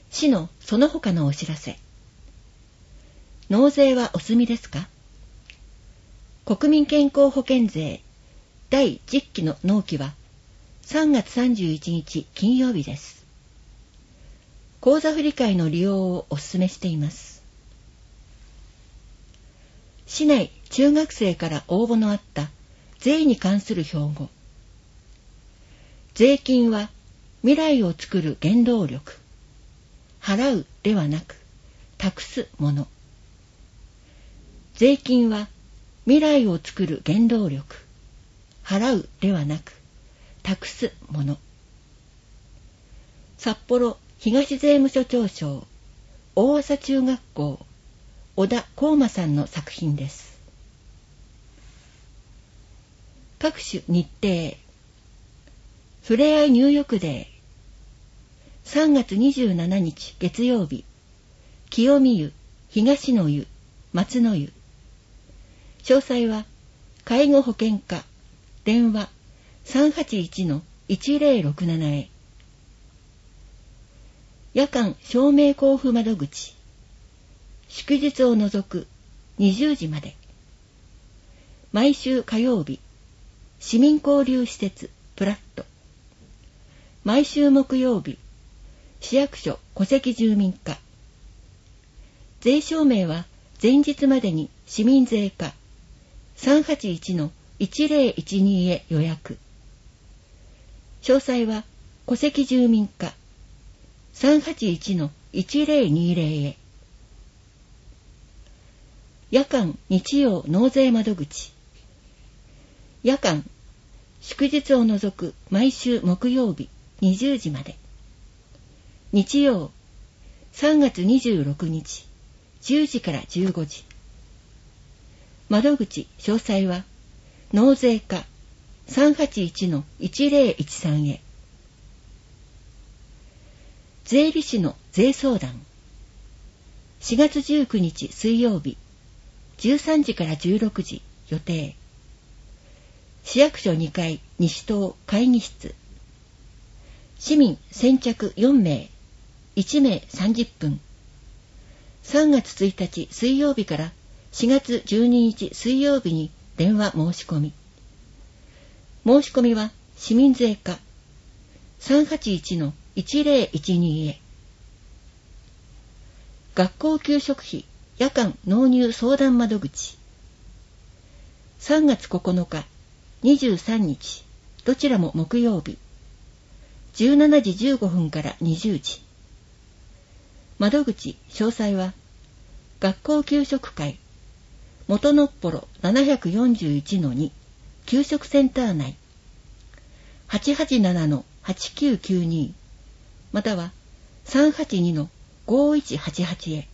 市のその他のお知らせ。納税はお済みですか？国民健康保険税第10期の納期は3月31日金曜日です。口座振替の利用をお勧めしています。市内中学生から応募のあった税に関する標語。税金は未来を作る原動力。払うではなく、託すもの。税金は未来を作る原動力。払うではなく、託すもの。札幌東税務署長賞大麻中学校小田光馬さんの作品です。各種日程。ふれあい入浴デー3月27日月曜日、清見湯、東の湯、松の湯。詳細は介護保険課電話 381-1067 へ。夜間証明交付窓口。祝日を除く20時まで。毎週火曜日、市民交流施設プラット。毎週木曜日、市役所戸籍住民課。税証明は前日までに市民税課 381-1012 へ予約。詳細は戸籍住民課 381-1020 へ。夜間日曜納税窓口。夜間祝日を除く毎週木曜日20時まで。日曜3月26日10時から15時。窓口詳細は納税課 381-1013 へ。税理士の税相談。4月19日水曜日13時から16時予定。市役所2階西棟会議室。市民先着4名、1名30分。3月1日水曜日から4月12日水曜日に電話申し込み。申し込みは市民税課 381-1012 へ。学校給食費夜間納入相談窓口。3月9日、23日、どちらも木曜日。17時15分から20時。窓口詳細は学校給食会元のっぽろ 741-2 給食センター内 887-8992 または 382-5188 へ。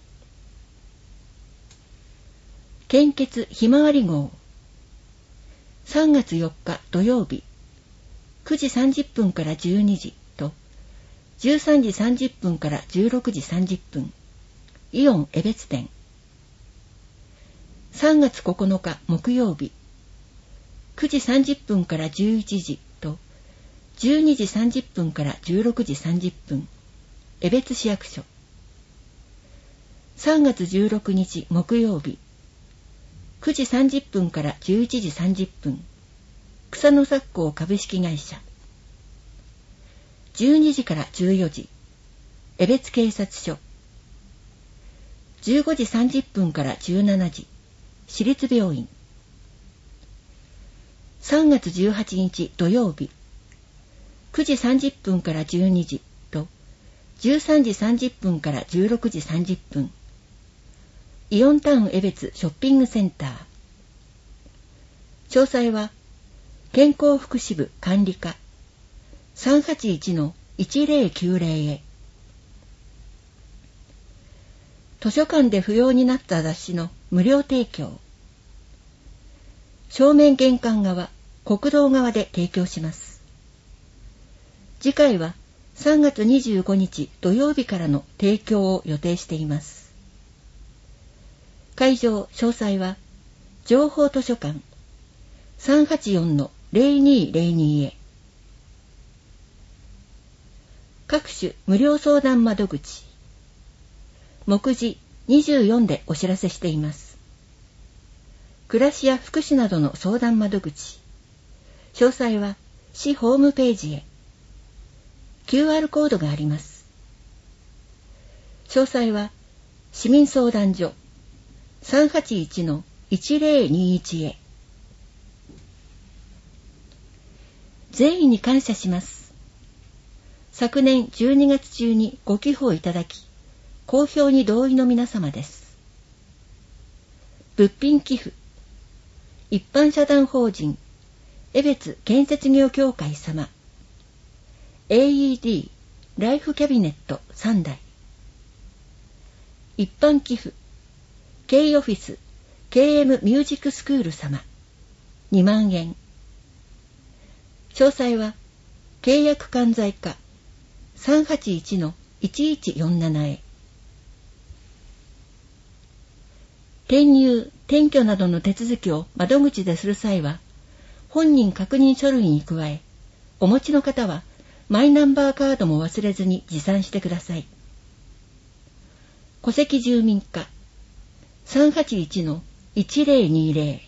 献血ひまわり号3月4日土曜日9時30分から12時と13時30分から16時30分イオン江別店。3月9日木曜日9時30分から11時と12時30分から16時30分江別市役所。3月16日木曜日9時30分から11時30分草野作工株式会社。12時から14時江別警察署。15時30分から17時市立病院。3月18日土曜日9時30分から12時と13時30分から16時30分イオンタウン江別ショッピングセンター。詳細は健康福祉部管理課 381-1090 へ。図書館で不要になった雑誌の無料提供。正面玄関側、国道側で提供します。次回は3月25日土曜日からの提供を予定しています。会場詳細は情報図書館 384-0202 へ。各種無料相談窓口。 目次24でお知らせしています。暮らしや福祉などの相談窓口。詳細は市ホームページへ。QR コードがあります。詳細は市民相談所 381-1021 へ。善意に感謝します。昨年12月中にご寄付をいただき、公表に同意の皆様です。物品寄付。一般社団法人江別建設業協会様。AED ライフキャビネット3台。一般寄付。K オフィス KM ミュージックスクール様。2万円。詳細は契約管財課 381-1147 へ。転入・転居などの手続きを窓口でする際は、本人確認書類に加え、お持ちの方はマイナンバーカードも忘れずに持参してください。戸籍住民課 381-1020